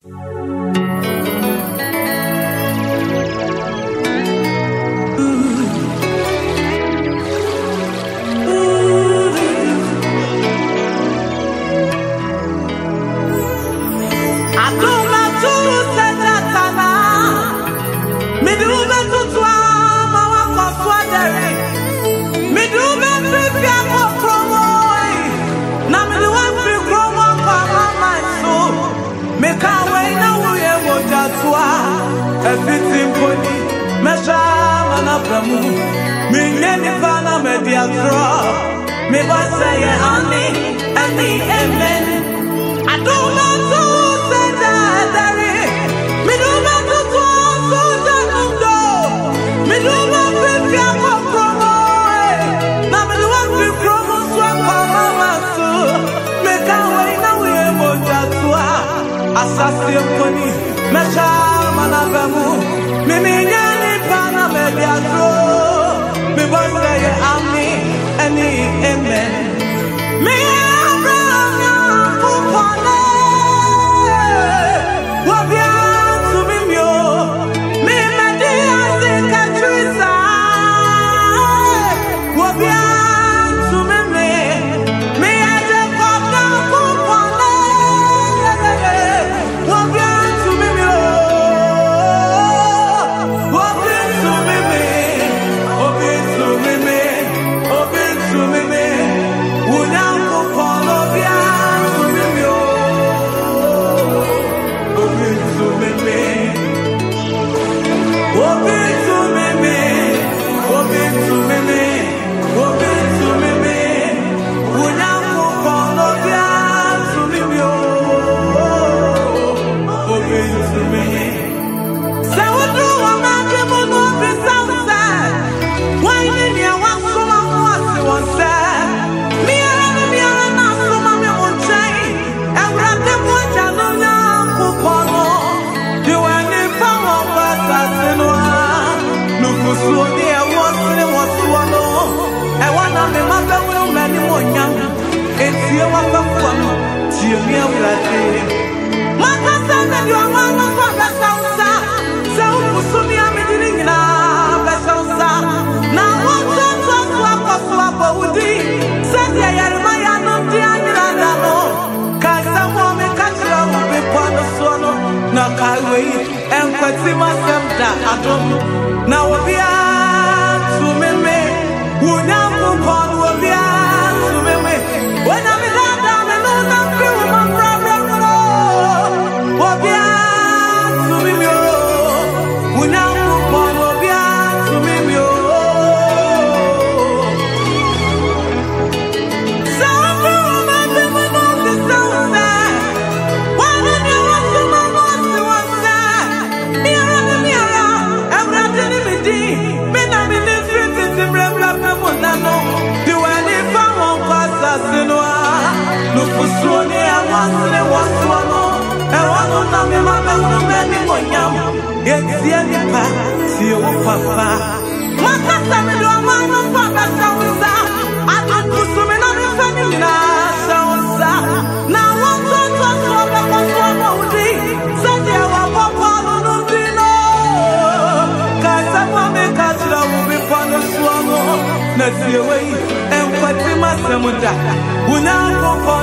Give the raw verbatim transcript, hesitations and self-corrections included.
Everything pony, measure man up the moon. Me any fan of media draw. Me was say honey, and me amen. I don't want to say that there is. Me do not to talk so that no do. Me do not feel fear for promo. Now me do not feel promo swap for mama so. Me can't wait now we are more jatua. Assassin pony, measure. Me me nyani pana me diadro. Me boy say amen and amen. Me abraham ya kupone. Wabia to me mio. Me me dia se katrisa. Wabia to me me. Me aje kopna kupone. Wabia to me mio. Now we'll be out to me, who now move on, will be out to me. When I'm in down and all that feel my problem, will be out to me, who now move on, will be out to me. So I'm doing my people on the south side. Why did you want to my voice to one side? Mirror the mirror. Let's see away and what we must have.